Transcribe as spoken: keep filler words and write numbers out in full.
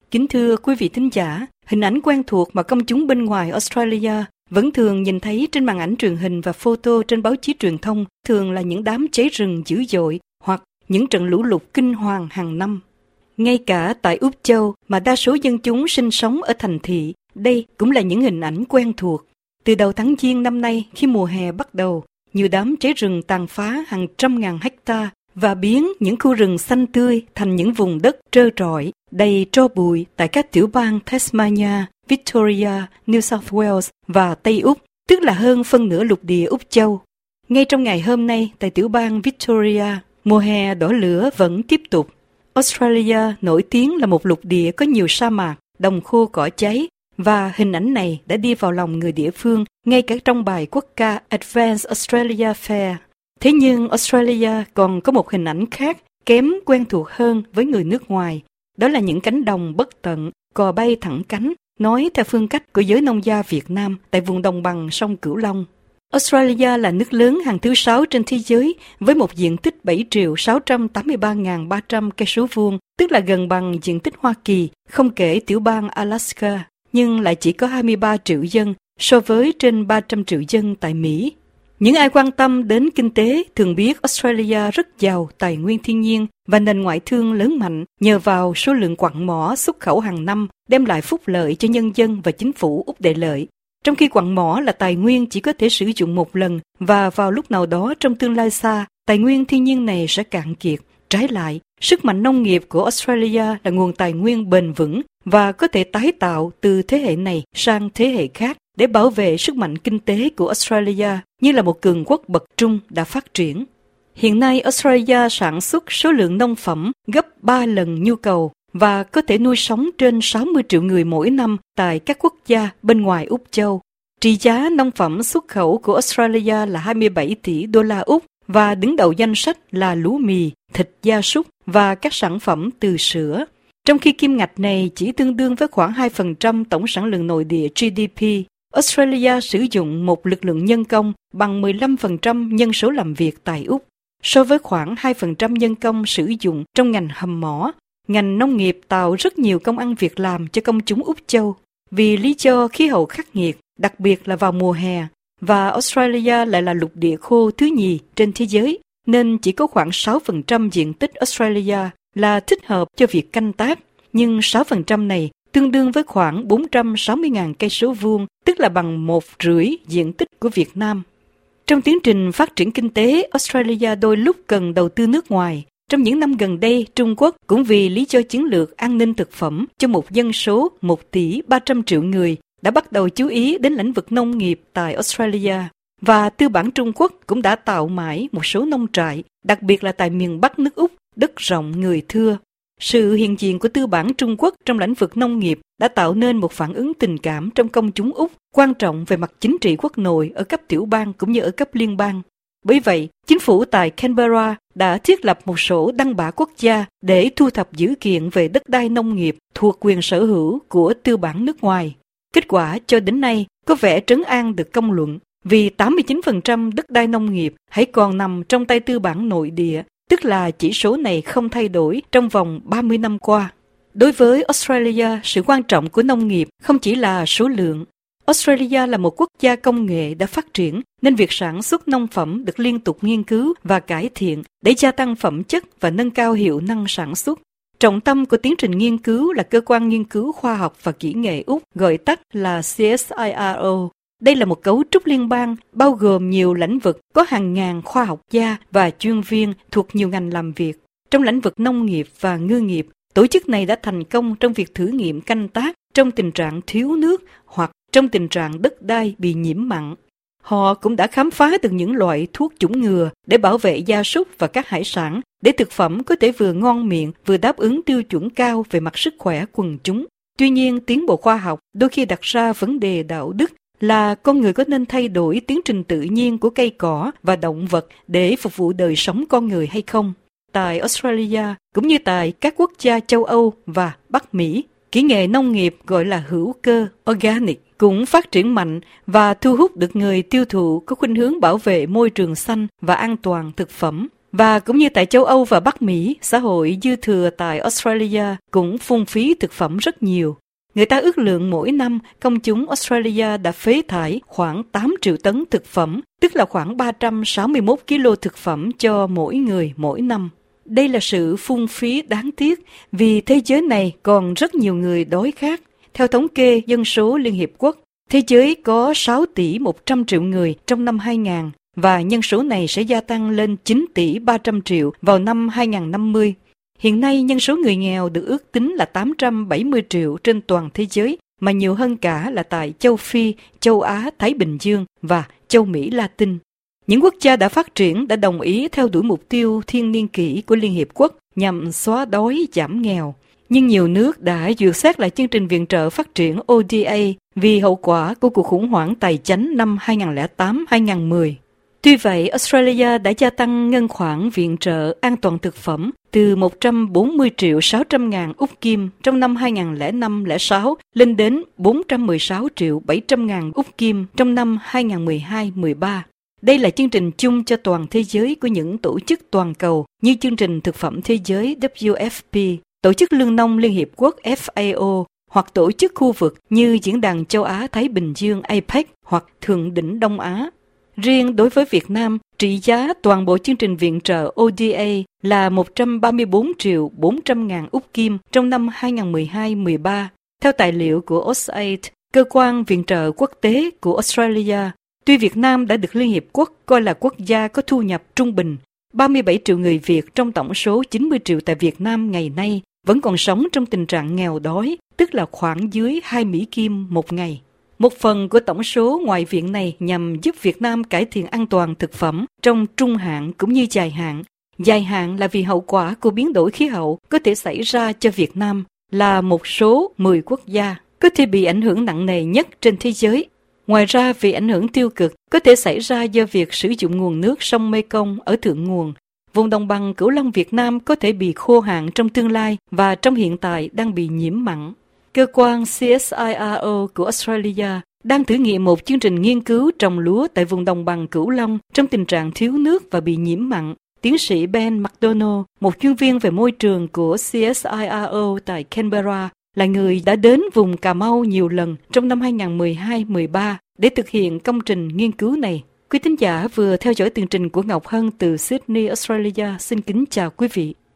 Kính thưa quý vị thính giả, hình ảnh quen thuộc mà công chúng bên ngoài Australia vẫn thường nhìn thấy trên màn ảnh truyền hình và photo trên báo chí truyền thông thường là những đám cháy rừng dữ dội hoặc những trận lũ lụt kinh hoàng hàng năm. Ngay cả tại Úc Châu mà đa số dân chúng sinh sống ở thành thị, đây cũng là những hình ảnh quen thuộc. Từ đầu tháng Giêng năm nay, khi mùa hè bắt đầu, nhiều đám cháy rừng tàn phá hàng trăm ngàn hecta và biến những khu rừng xanh tươi thành những vùng đất trơ trọi, đầy tro bụi tại các tiểu bang Tasmania, Victoria, New South Wales và Tây Úc, tức là hơn phân nửa lục địa Úc Châu. Ngay trong ngày hôm nay tại tiểu bang Victoria, mùa hè đỏ lửa vẫn tiếp tục. Australia nổi tiếng là một lục địa có nhiều sa mạc, đồng khô cỏ cháy, và hình ảnh này đã đi vào lòng người địa phương ngay cả trong bài quốc ca Advance Australia Fair. Thế nhưng Australia còn có một hình ảnh khác kém quen thuộc hơn với người nước ngoài. Đó là những cánh đồng bất tận, cò bay thẳng cánh, nói theo phương cách của giới nông gia Việt Nam tại vùng đồng bằng sông Cửu Long. Australia là nước lớn hàng thứ sáu trên thế giới với một diện tích bảy triệu sáu trăm tám mươi ba nghìn ba trăm cây số vuông, tức là gần bằng diện tích Hoa Kỳ, không kể tiểu bang Alaska, nhưng lại chỉ có hai mươi ba triệu dân so với trên ba trăm triệu dân tại Mỹ. Những ai quan tâm đến kinh tế thường biết Australia rất giàu tài nguyên thiên nhiên và nền ngoại thương lớn mạnh nhờ vào số lượng quặng mỏ xuất khẩu hàng năm đem lại phúc lợi cho nhân dân và chính phủ Úc Đại Lợi. Trong khi quặng mỏ là tài nguyên chỉ có thể sử dụng một lần và vào lúc nào đó trong tương lai xa, tài nguyên thiên nhiên này sẽ cạn kiệt. Trái lại, sức mạnh nông nghiệp của Australia là nguồn tài nguyên bền vững và có thể tái tạo từ thế hệ này sang thế hệ khác để bảo vệ sức mạnh kinh tế của Australia như là một cường quốc bậc trung đã phát triển. Hiện nay Australia sản xuất số lượng nông phẩm gấp ba lần nhu cầu và có thể nuôi sống trên sáu mươi triệu người mỗi năm tại các quốc gia bên ngoài Úc Châu. Trị giá nông phẩm xuất khẩu của Australia là hai mươi bảy tỷ đô la Úc và đứng đầu danh sách là lúa mì, thịt gia súc và các sản phẩm từ sữa. Trong khi kim ngạch này chỉ tương đương với khoảng hai phần trăm tổng sản lượng nội địa G D P, Australia sử dụng một lực lượng nhân công bằng mười lăm phần trăm nhân số làm việc tại Úc, so với khoảng hai phần trăm nhân công sử dụng trong ngành hầm mỏ. Ngành nông nghiệp tạo rất nhiều công ăn việc làm cho công chúng Úc Châu. Vì lý do khí hậu khắc nghiệt, đặc biệt là vào mùa hè, và Australia lại là lục địa khô thứ nhì trên thế giới, nên chỉ có khoảng sáu phần trăm diện tích Australia là thích hợp cho việc canh tác. Nhưng sáu phần trăm này tương đương với khoảng bốn trăm sáu mươi nghìn cây số vuông, tức là bằng một rưỡi diện tích của Việt Nam. Trong tiến trình phát triển kinh tế, Australia đôi lúc cần đầu tư nước ngoài. Trong những năm gần đây, Trung Quốc cũng vì lý do chiến lược an ninh thực phẩm cho một dân số một tỷ ba trăm triệu người đã bắt đầu chú ý đến lĩnh vực nông nghiệp tại Australia. Và tư bản Trung Quốc cũng đã tạo mãi một số nông trại, đặc biệt là tại miền Bắc nước Úc, đất rộng người thưa. Sự hiện diện của tư bản Trung Quốc trong lĩnh vực nông nghiệp đã tạo nên một phản ứng tình cảm trong công chúng Úc, quan trọng về mặt chính trị quốc nội ở cấp tiểu bang cũng như ở cấp liên bang. Bởi vậy, chính phủ tại Canberra đã thiết lập một sổ đăng bạ quốc gia để thu thập dữ kiện về đất đai nông nghiệp thuộc quyền sở hữu của tư bản nước ngoài. Kết quả cho đến nay có vẻ trấn an được công luận, vì tám mươi chín phần trăm đất đai nông nghiệp hãy còn nằm trong tay tư bản nội địa, tức là chỉ số này không thay đổi trong vòng ba mươi năm qua. Đối với Australia, sự quan trọng của nông nghiệp không chỉ là số lượng. Australia là một quốc gia công nghệ đã phát triển, nên việc sản xuất nông phẩm được liên tục nghiên cứu và cải thiện để gia tăng phẩm chất và nâng cao hiệu năng sản xuất. Trọng tâm của tiến trình nghiên cứu là Cơ quan Nghiên cứu Khoa học và Kỹ nghệ Úc, gọi tắt là C S I R O. Đây là một cấu trúc liên bang bao gồm nhiều lĩnh vực, có hàng ngàn khoa học gia và chuyên viên thuộc nhiều ngành làm việc. Trong lĩnh vực nông nghiệp và ngư nghiệp, tổ chức này đã thành công trong việc thử nghiệm canh tác trong tình trạng thiếu nước hoặc trong tình trạng đất đai bị nhiễm mặn. Họ cũng đã khám phá được những loại thuốc chủng ngừa để bảo vệ gia súc và các hải sản, để thực phẩm có thể vừa ngon miệng vừa đáp ứng tiêu chuẩn cao về mặt sức khỏe quần chúng. Tuy nhiên, tiến bộ khoa học đôi khi đặt ra vấn đề đạo đức là con người có nên thay đổi tiến trình tự nhiên của cây cỏ và động vật để phục vụ đời sống con người hay không. Tại Australia, cũng như tại các quốc gia châu Âu và Bắc Mỹ, kỹ nghệ nông nghiệp gọi là hữu cơ, organic, cũng phát triển mạnh và thu hút được người tiêu thụ có khuynh hướng bảo vệ môi trường xanh và an toàn thực phẩm. Và cũng như tại châu Âu và Bắc Mỹ, xã hội dư thừa tại Australia cũng phung phí thực phẩm rất nhiều. Người ta ước lượng mỗi năm, công chúng Australia đã phế thải khoảng tám triệu tấn thực phẩm, tức là khoảng ba trăm sáu mươi mốt ki lô thực phẩm cho mỗi người mỗi năm. Đây là sự phung phí đáng tiếc vì thế giới này còn rất nhiều người đói khát. Theo thống kê dân số Liên Hiệp Quốc, thế giới có sáu tỷ một trăm triệu người trong năm hai nghìn và nhân số này sẽ gia tăng lên chín tỷ ba trăm triệu vào năm hai nghìn năm mươi. Hiện nay, nhân số người nghèo được ước tính là tám trăm bảy mươi triệu trên toàn thế giới, mà nhiều hơn cả là tại châu Phi, châu Á, Thái Bình Dương và châu Mỹ Latin. Những quốc gia đã phát triển đã đồng ý theo đuổi mục tiêu thiên niên kỷ của Liên Hiệp Quốc nhằm xóa đói, giảm nghèo. Nhưng nhiều nước đã duyệt xét lại chương trình viện trợ phát triển O D A vì hậu quả của cuộc khủng hoảng tài chính năm hai nghìn lẻ tám hai nghìn mười. Tuy vậy, Australia đã gia tăng ngân khoản viện trợ an toàn thực phẩm từ một trăm bốn mươi triệu sáu trăm ngàn Úc Kim trong năm hai nghìn lẻ năm lẻ sáu lên đến bốn trăm mười sáu triệu bảy trăm ngàn Úc Kim trong năm hai nghìn mười hai mười ba. Đây là chương trình chung cho toàn thế giới của những tổ chức toàn cầu như chương trình thực phẩm thế giới W F P, Tổ chức Lương nông Liên Hiệp Quốc F A O hoặc tổ chức khu vực như Diễn đàn Châu Á-Thái Bình Dương A P E C hoặc Thượng đỉnh Đông Á. Riêng đối với Việt Nam, trị giá toàn bộ chương trình viện trợ O D A là một trăm ba mươi bốn triệu bốn trăm ngàn Úc Kim trong năm hai nghìn mười hai mười ba. Theo tài liệu của O S A I D, cơ quan viện trợ quốc tế của Australia, tuy Việt Nam đã được Liên Hiệp Quốc coi là quốc gia có thu nhập trung bình, ba mươi bảy triệu người Việt trong tổng số chín mươi triệu tại Việt Nam ngày nay vẫn còn sống trong tình trạng nghèo đói, tức là khoảng dưới hai Mỹ Kim một ngày. Một phần của tổng số ngoại viện này nhằm giúp Việt Nam cải thiện an toàn thực phẩm trong trung hạn cũng như dài hạn. Dài hạn là vì hậu quả của biến đổi khí hậu có thể xảy ra cho Việt Nam là một số mười quốc gia có thể bị ảnh hưởng nặng nề nhất trên thế giới. Ngoài ra, vì ảnh hưởng tiêu cực có thể xảy ra do việc sử dụng nguồn nước sông Mekong ở thượng nguồn. Vùng đồng bằng Cửu Long Việt Nam có thể bị khô hạn trong tương lai và trong hiện tại đang bị nhiễm mặn. Cơ quan C S I R O của Australia đang thử nghiệm một chương trình nghiên cứu trồng lúa tại vùng đồng bằng Cửu Long trong tình trạng thiếu nước và bị nhiễm mặn. Tiến sĩ Ben McDonald, một chuyên viên về môi trường của C S I R O tại Canberra, là người đã đến vùng Cà Mau nhiều lần trong năm hai nghìn mười hai mười ba để thực hiện công trình nghiên cứu này. Quý thính giả vừa theo dõi tường trình của Ngọc Hân từ Sydney, Australia. Xin kính chào quý vị.